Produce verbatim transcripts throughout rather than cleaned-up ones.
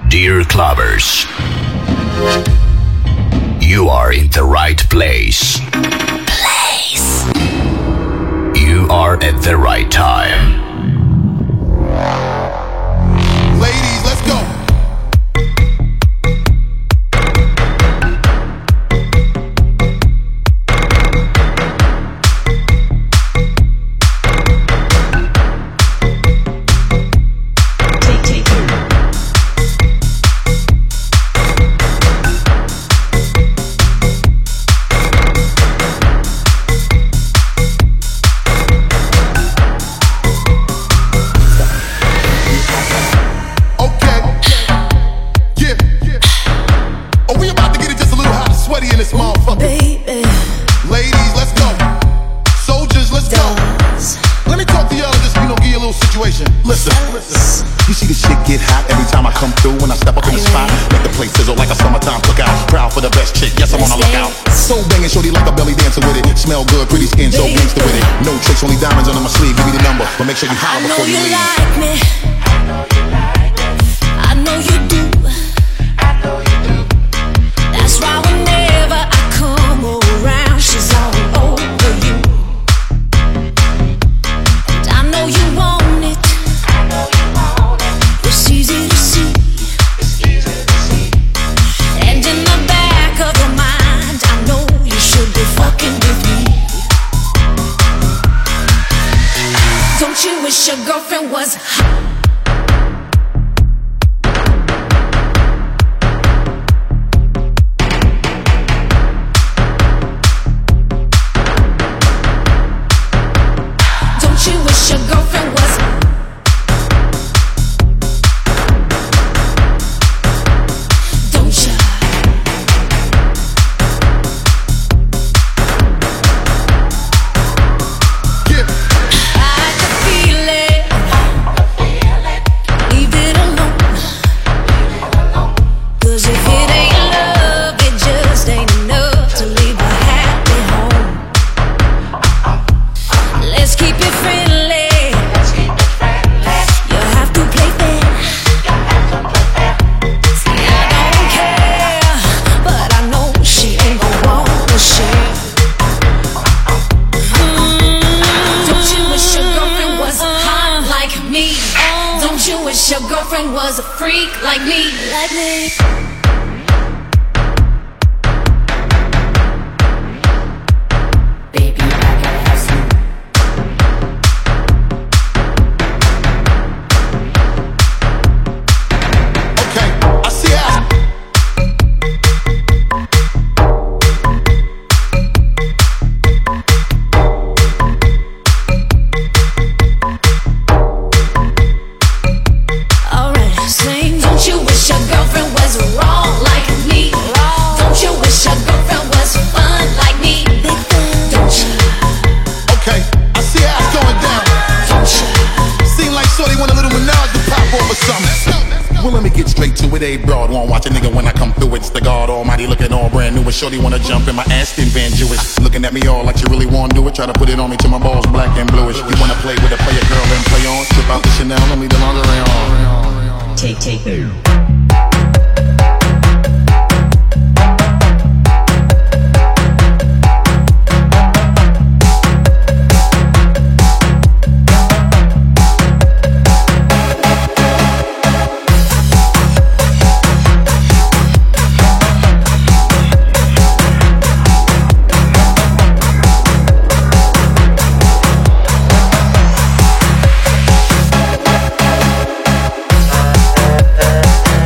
Dear clubbers, you are in the right place. Place. You are at the right time. Ladies, let's go. Smell good, pretty skin, so gangsta with it. No tricks, only diamonds under my sleeve. Give me the number, but make sure you holler before you leave. I know you like me. I know you do. I know you do. That's why whenever I come around, she's all over you. And I know you want it. I know you want it. It's easy to see. It's easy to see. And in the back of your mind, I know you should be fucking with me. Don't you wish your girlfriend was hot? Don't you wish your girlfriend was hot? Don't you? Your girlfriend was a freak like me, like me. Baby, I gotta have some. Okay, I see how. Don't you wish your girlfriend was wrong like me? Don't you wish your girlfriend was fun like me? Don't you? Okay, I see how it's going down. Don't you? Seem like shorty want a little menage to pop off or something. Well, let me get straight to it. A broad won't watch a nigga when I come through. It's the God Almighty looking all brand new. And shorty wanna jump in my Aston Van Jewish. Looking at me all like you really wanna do it. Try to put it on me till my balls black and bluish. You wanna play with a player girl and play on. Trip out the Chanel, let me the lingerie on. Take, take, take. Don't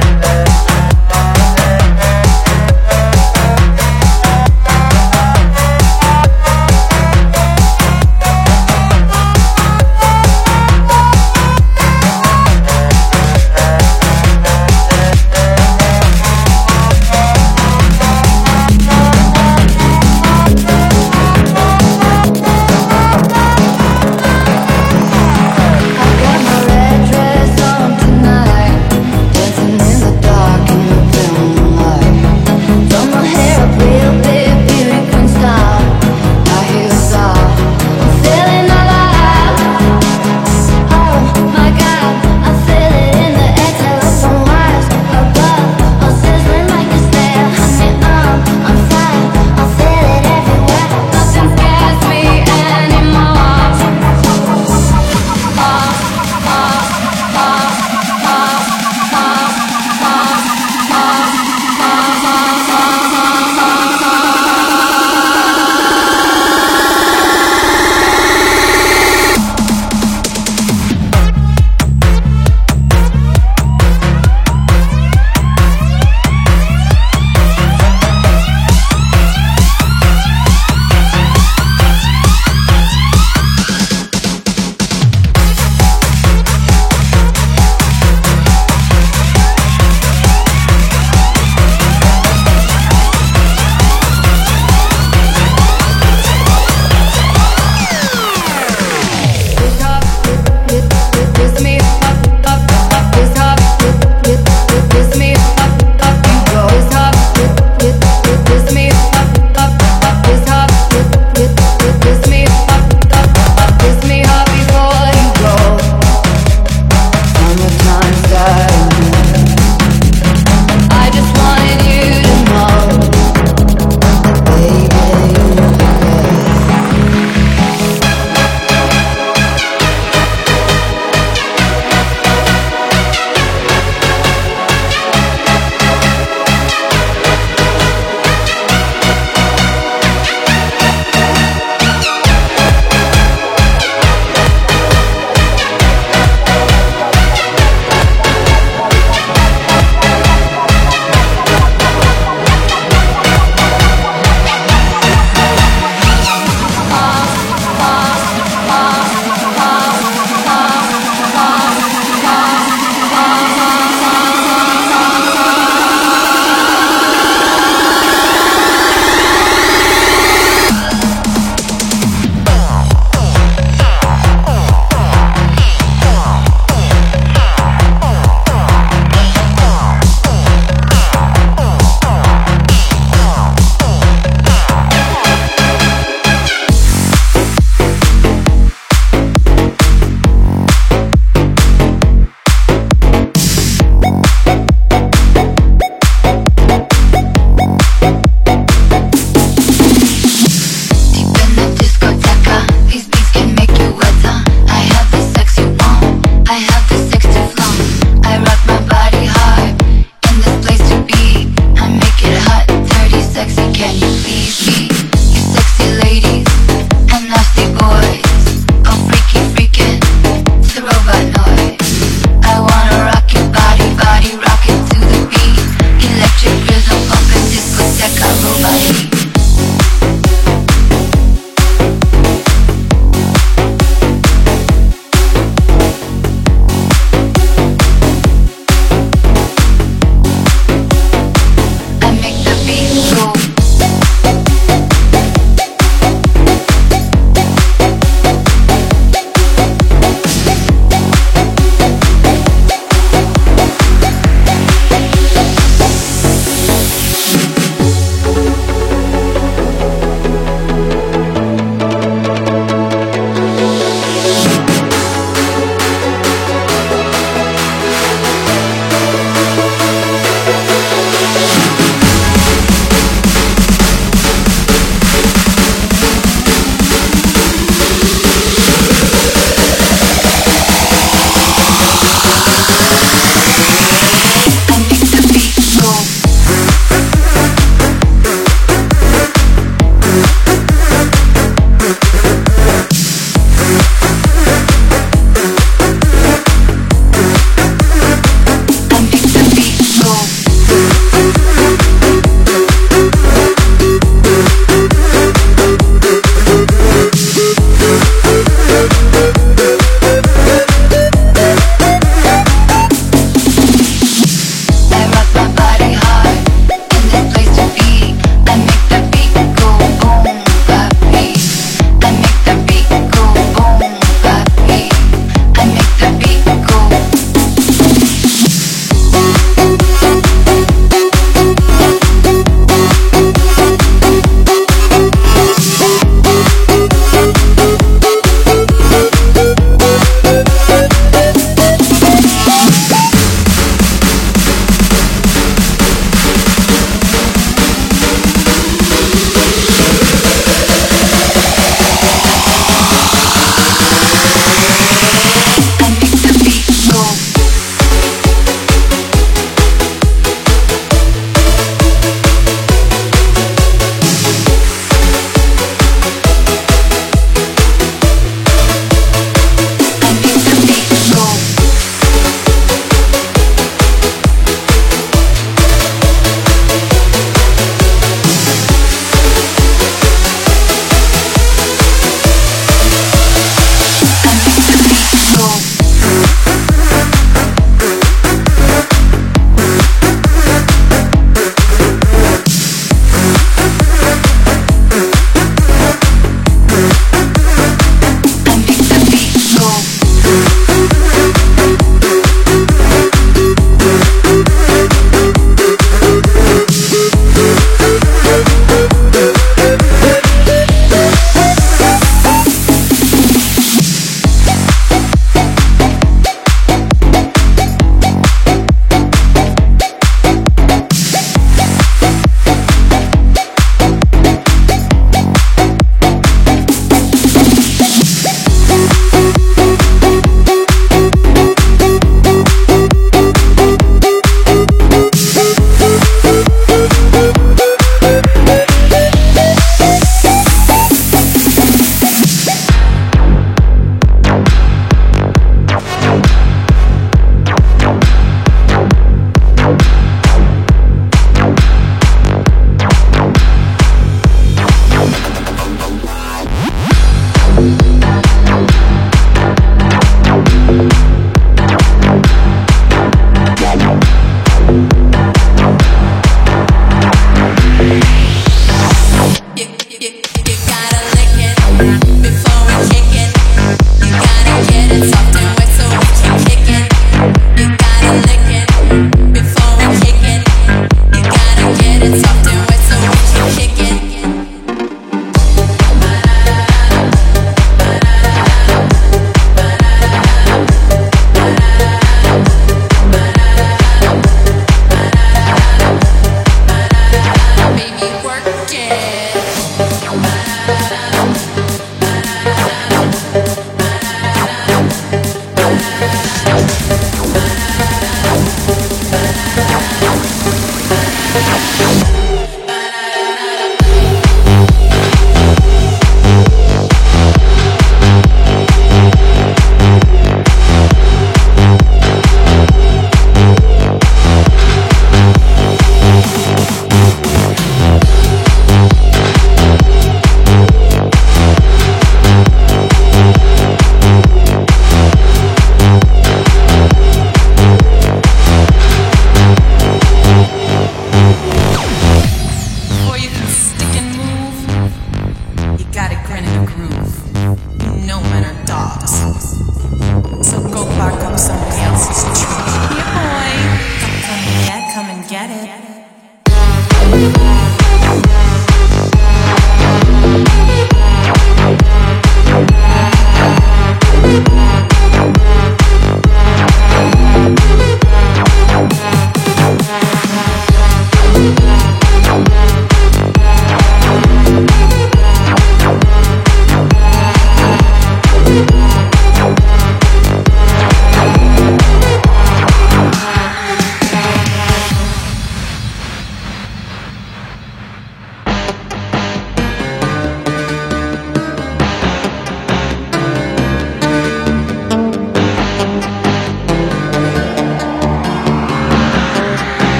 Get it.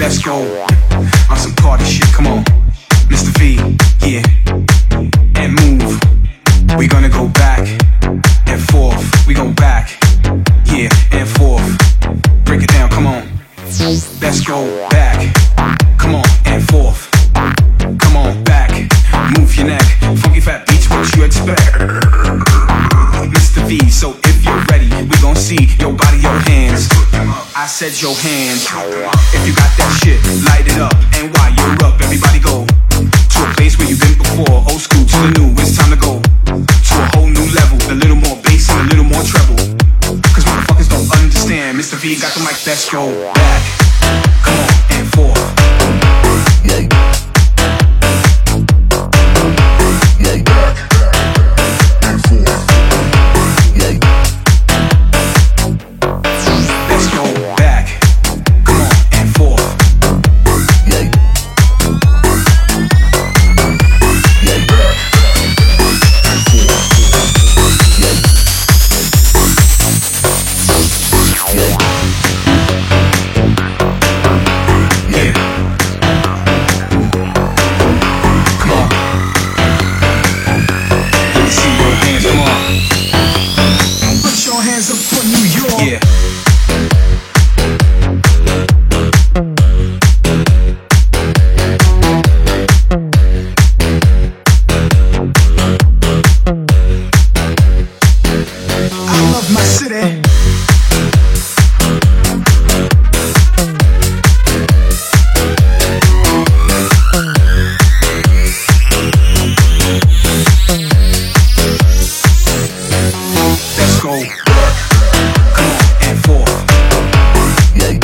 let's go. On some party shit, come on. Mister V, yeah. And move. We gonna go back and forth. We go back, yeah, and forth. Break it down, come on. Let's go back. Come on, and forth. Come on, back. Move your neck. Funky fat beats, what you expect? Mister V, so if you're ready, we gon' see your body, your hands. I said your hands. If you got that shit, light it up. And while you're up, everybody go to a place where you've been before. Old school to the new, it's time to go to a whole new level. A little more bass and a little more treble. Cause motherfuckers don't understand. Mister V got the mic, let's go back. Come on, and forth. Yeah. Yeah. Back and forth. Yeah. Let's go back. Come on, and forth. Yeah. Yeah. Back and forth. Yeah. Yeah. Yeah. Come on. Let me see your hands, come on. Put your hands up for New York. Yeah. I love my city. Let's go. Come on, and forth. Yeah.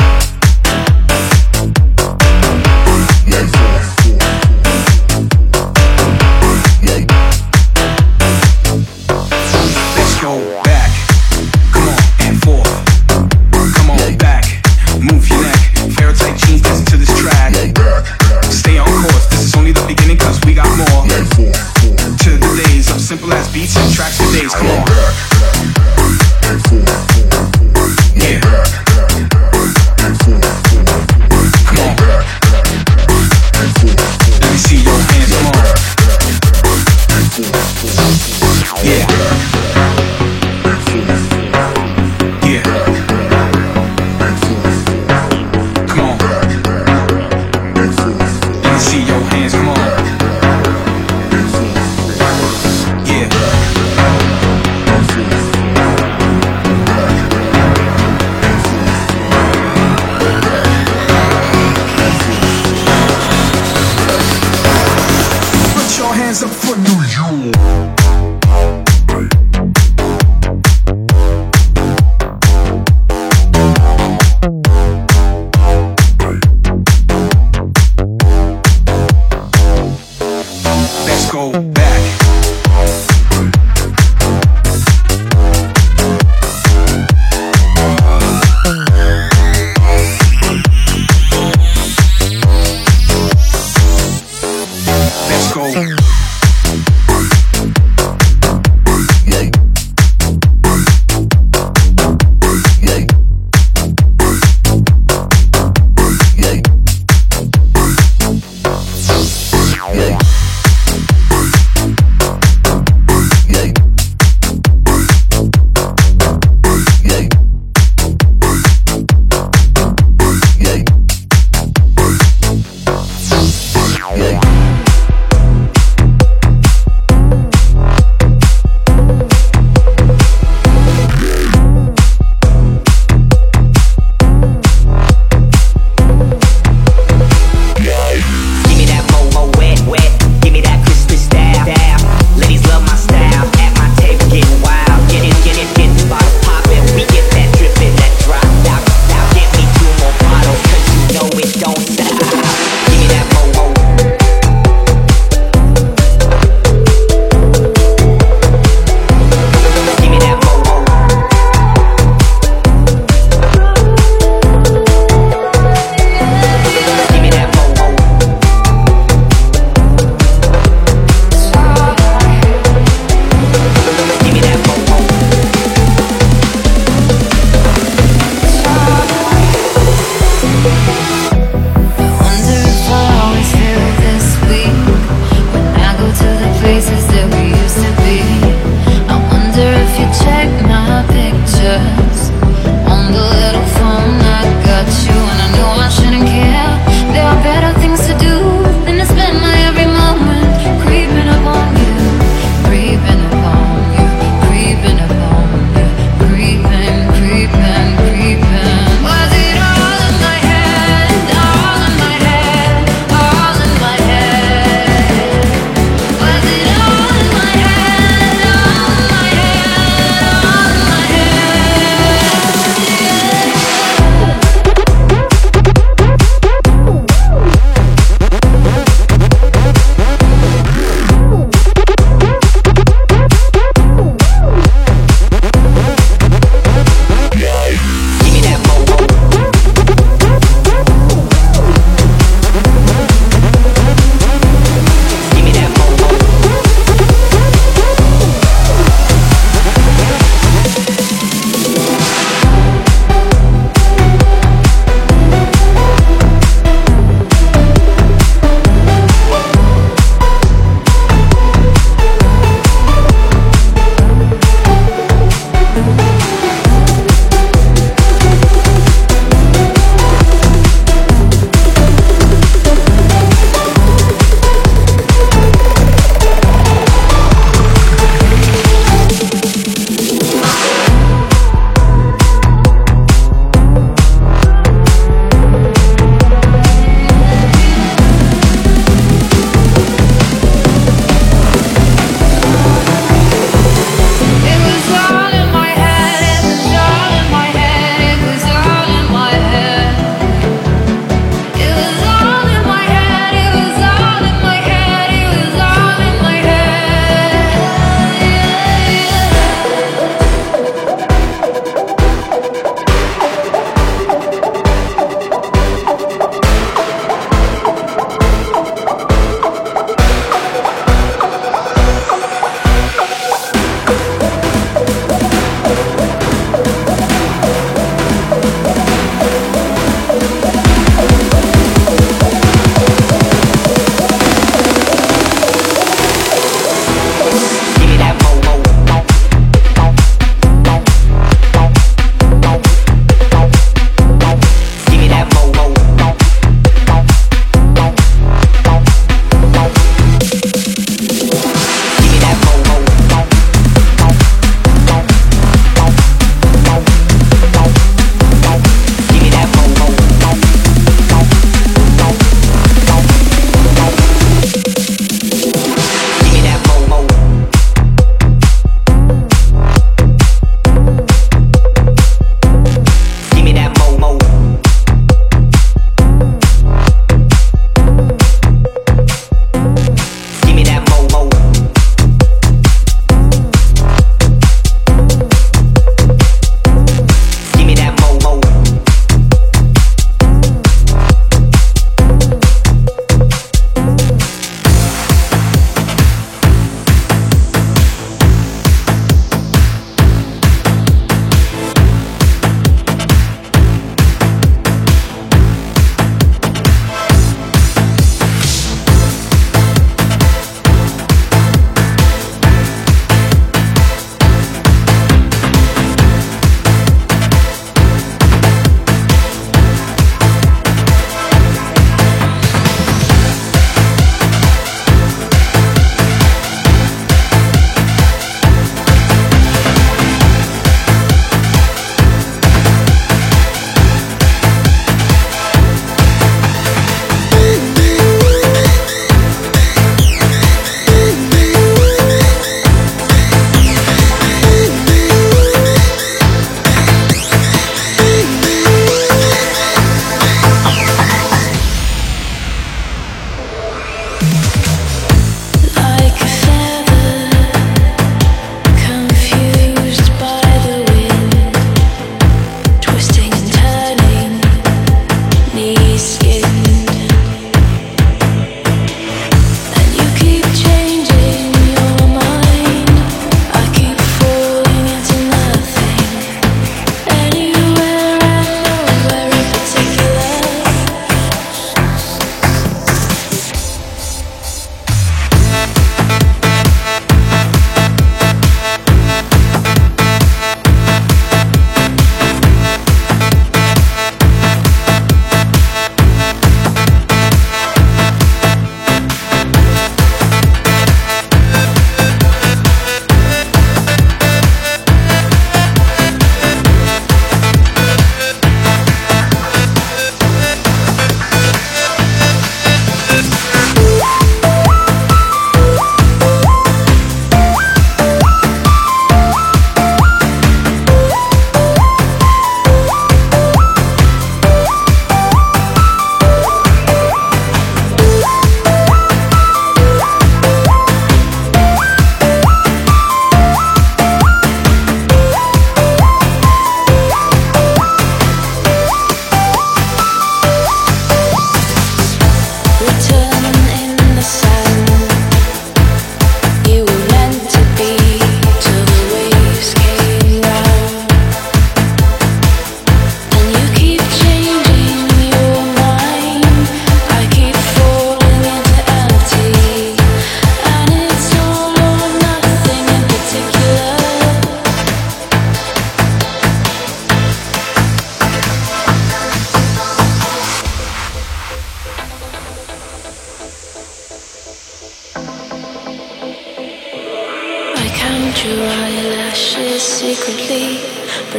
And forth. Yeah. Let's go back. Come on, and forth. Come on, back. Move your neck. Fair tight jeans, listen to this track. Stay on course. This is only the beginning, cause we got more. To the days of simple as beats and tracks for days. Come on.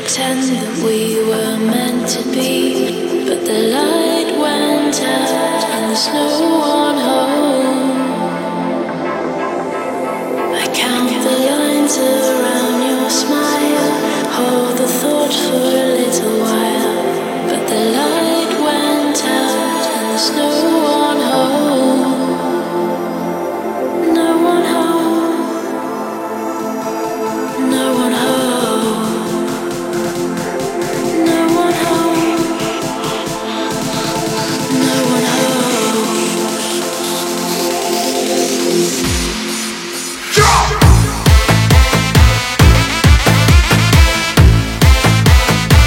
pretend that we were meant to be, but the light went out and there's no one home. I count the lines around your smile, hold the thought for a little while, but the light went out and there's no one home. No one home. No one home. No one home. No one home. Drop!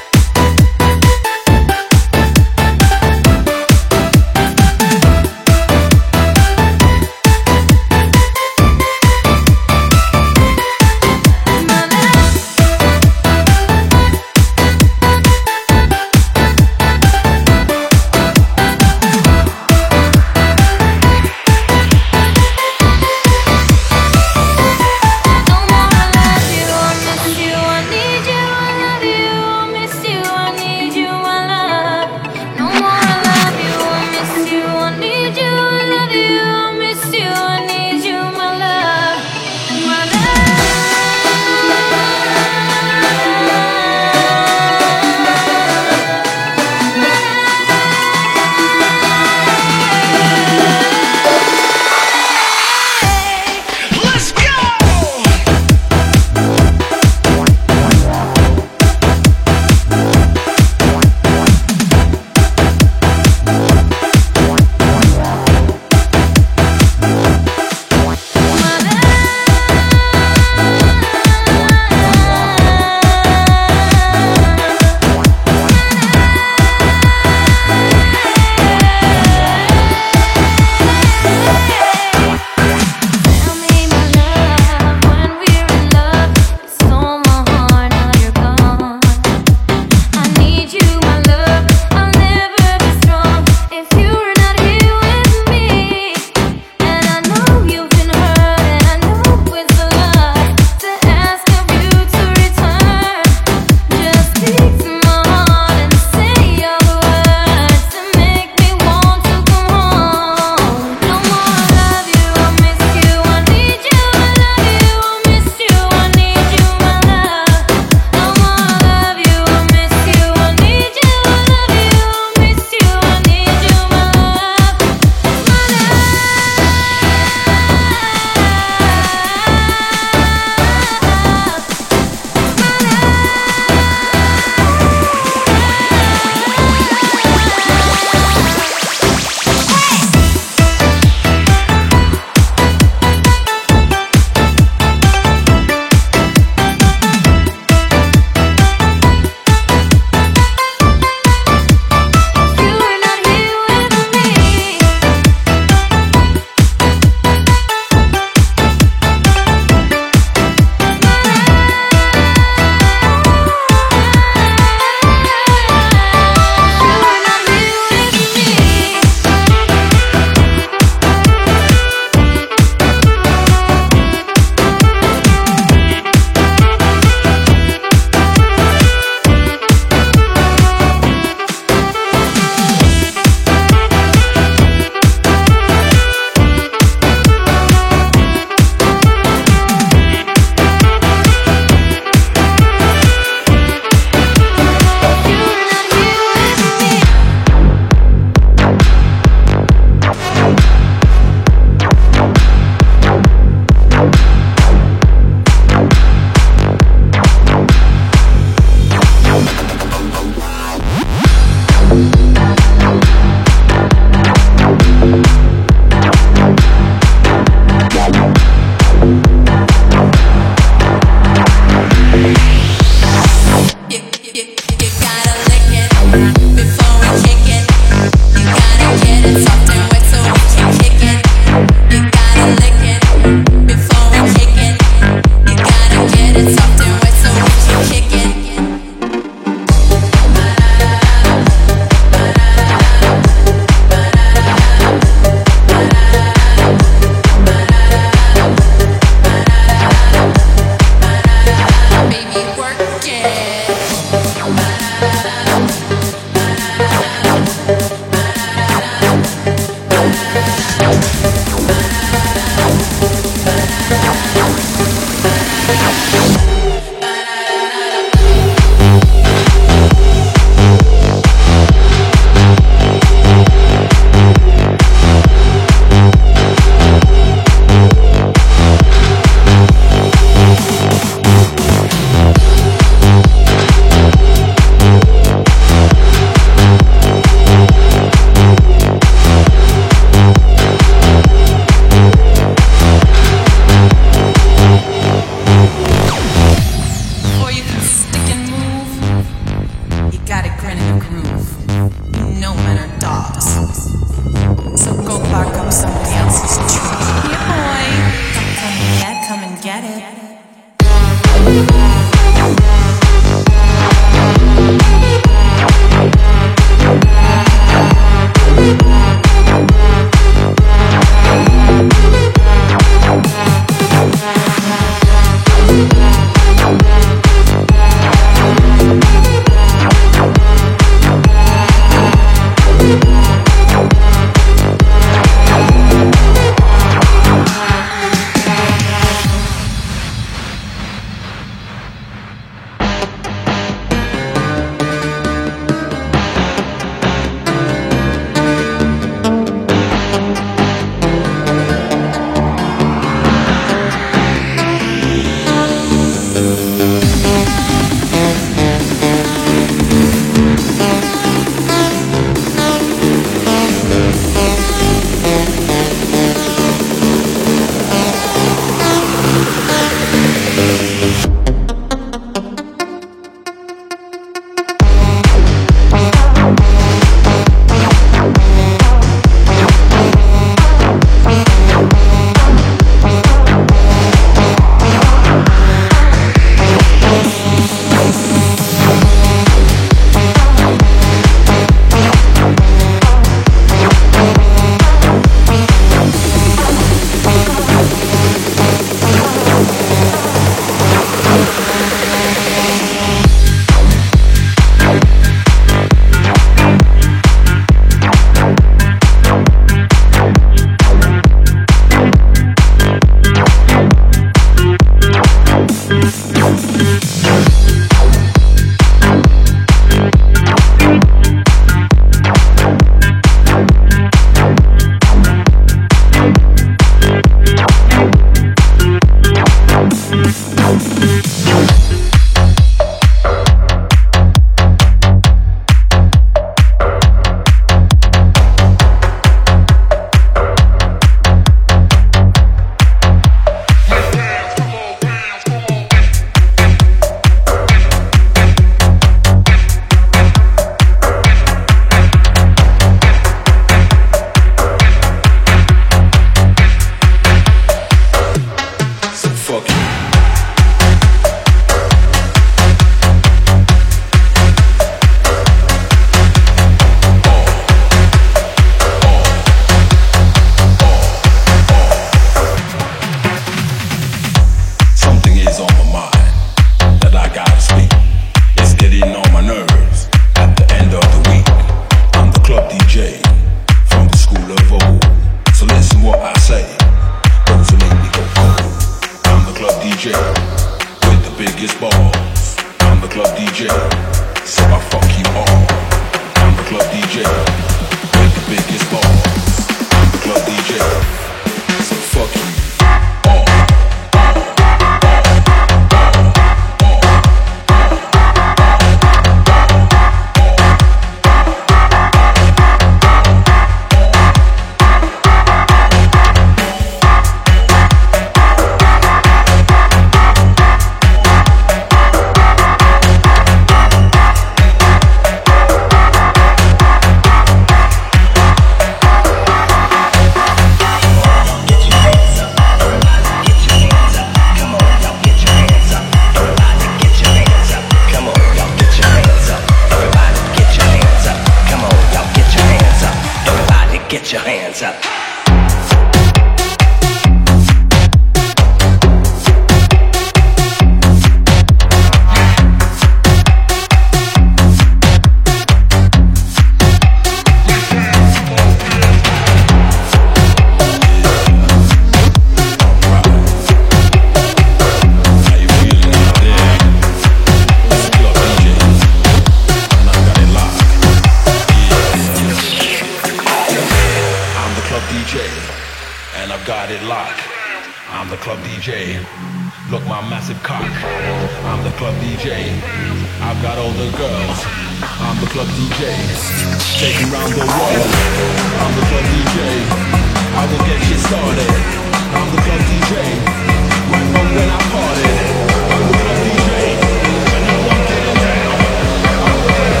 J. Look, my massive cock. I'm the club D J. I've got all the girls. I'm the club D J. Taking round the world. I'm the club D J. I will get you started. I'm the club D J. Right from when I parted. I'm the club D J. When no one getting down. I'm the club D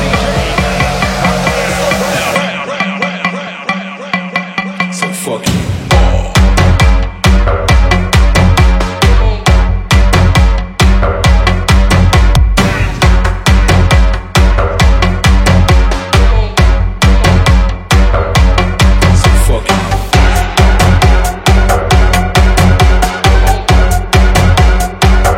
J. So fuck you. Fuck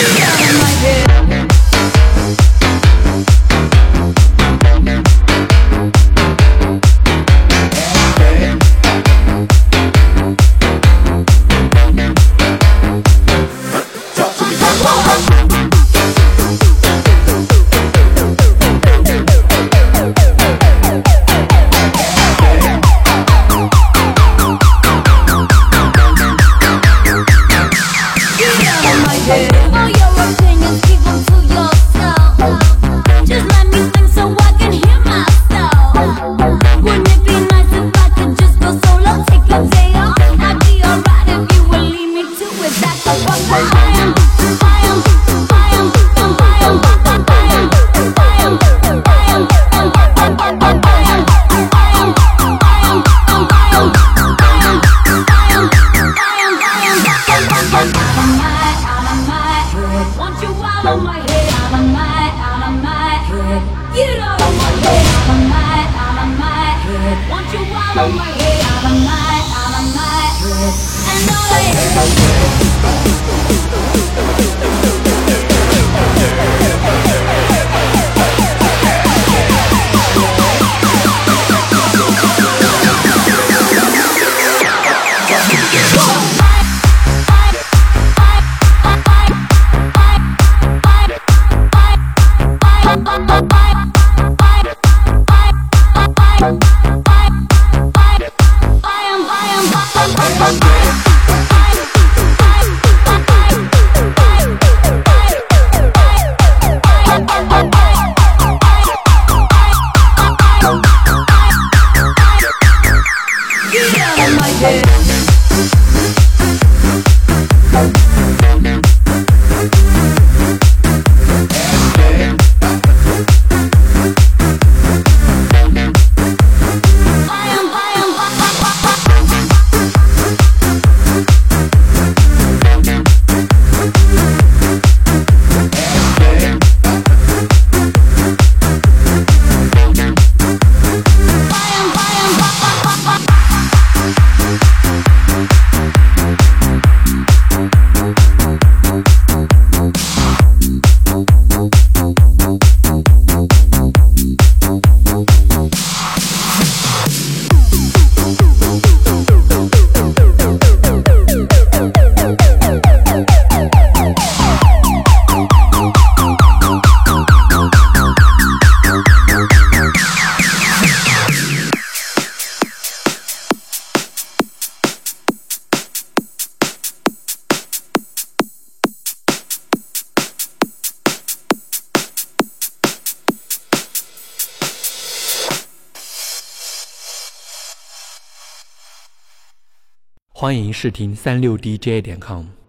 欢迎试听三六 D J 点 com。